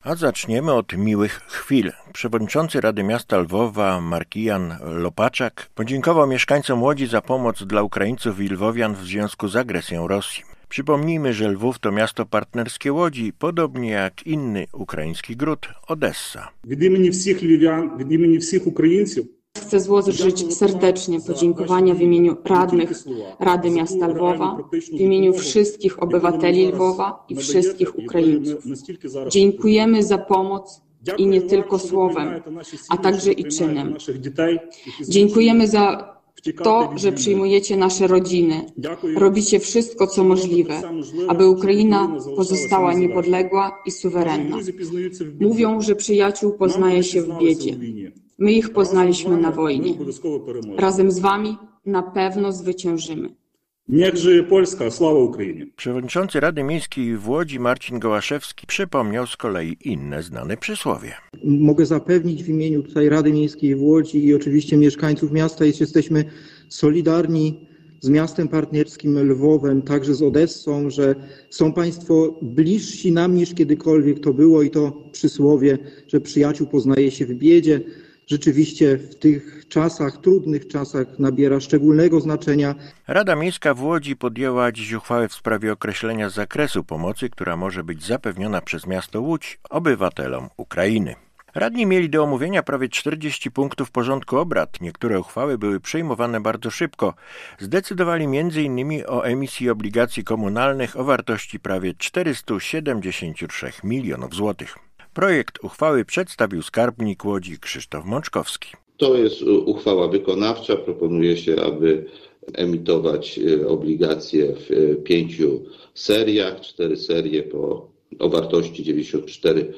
A zaczniemy od miłych chwil. Przewodniczący Rady Miasta Lwowa Markijan Lopaczak podziękował mieszkańcom Łodzi za pomoc dla Ukraińców i Lwowian w związku z agresją Rosji. Przypomnijmy, że Lwów to miasto partnerskie Łodzi, podobnie jak inny ukraiński gród Odessa. Від імені всіх львів'ян, від імені всіх українців Chcę złożyć serdecznie podziękowania w imieniu radnych Rady Miasta Lwowa, w imieniu wszystkich obywateli Lwowa i wszystkich Ukraińców. Dziękujemy za pomoc i nie tylko słowem, a także i czynem. Dziękujemy za to, że przyjmujecie nasze rodziny. Robicie wszystko, co możliwe, aby Ukraina pozostała niepodległa i suwerenna. Mówią, że przyjaciół poznaje się w biedzie. My ich poznaliśmy na wojnie. Razem z wami na pewno zwyciężymy. Niech żyje Polska, sława Ukrainie. Przewodniczący Rady Miejskiej w Łodzi Marcin Gołaszewski przypomniał z kolei inne znane przysłowie. Mogę zapewnić w imieniu tutaj Rady Miejskiej w Łodzi i oczywiście mieszkańców miasta, jesteśmy solidarni z miastem partnerskim Lwowem, także z Odessą, że są Państwo bliżsi nam niż kiedykolwiek to było i to przysłowie, że przyjaciół poznaje się w biedzie, rzeczywiście w tych czasach, trudnych czasach nabiera szczególnego znaczenia. Rada Miejska w Łodzi podjęła dziś uchwałę w sprawie określenia zakresu pomocy, która może być zapewniona przez miasto Łódź obywatelom Ukrainy. Radni mieli do omówienia prawie 40 punktów porządku obrad. Niektóre uchwały były przyjmowane bardzo szybko. Zdecydowali m.in. o emisji obligacji komunalnych o wartości prawie 473 milionów złotych. Projekt uchwały przedstawił skarbnik Łodzi Krzysztof Mączkowski. To jest uchwała wykonawcza. Proponuje się, aby emitować obligacje w 5 seriach. 4 serie o wartości 94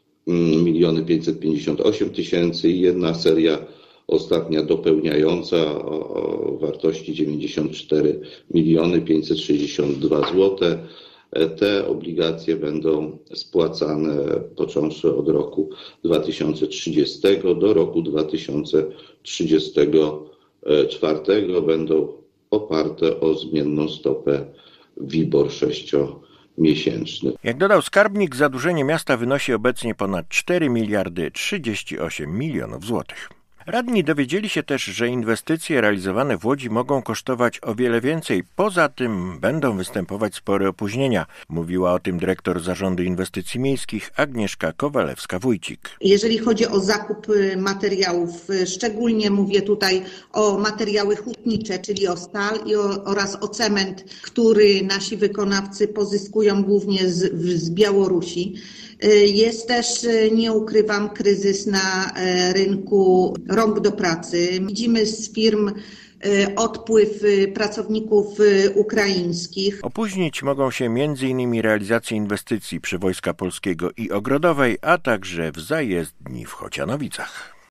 558 000 i jedna seria ostatnia dopełniająca o wartości 94 562 zł. Te obligacje będą spłacane począwszy od roku 2030 do roku 2034. Będą oparte o zmienną stopę WIBOR 6-miesięczny. Jak dodał skarbnik, zadłużenie miasta wynosi obecnie ponad 4 miliardy 38 milionów złotych. Radni dowiedzieli się też, że inwestycje realizowane w Łodzi mogą kosztować o wiele więcej. Poza tym będą występować spore opóźnienia. Mówiła o tym dyrektor Zarządu Inwestycji Miejskich Agnieszka Kowalewska-Wójcik. Jeżeli chodzi o zakup materiałów, szczególnie mówię tutaj o materiały hutnicze, czyli o stal oraz o cement, który nasi wykonawcy pozyskują głównie z Białorusi. Jest też, nie ukrywam, kryzys na rynku rąk do pracy. Widzimy z firm odpływ pracowników ukraińskich. Opóźnić mogą się m.in. realizacje inwestycji przy Wojska Polskiego i Ogrodowej, a także w zajezdni w Chocianowicach.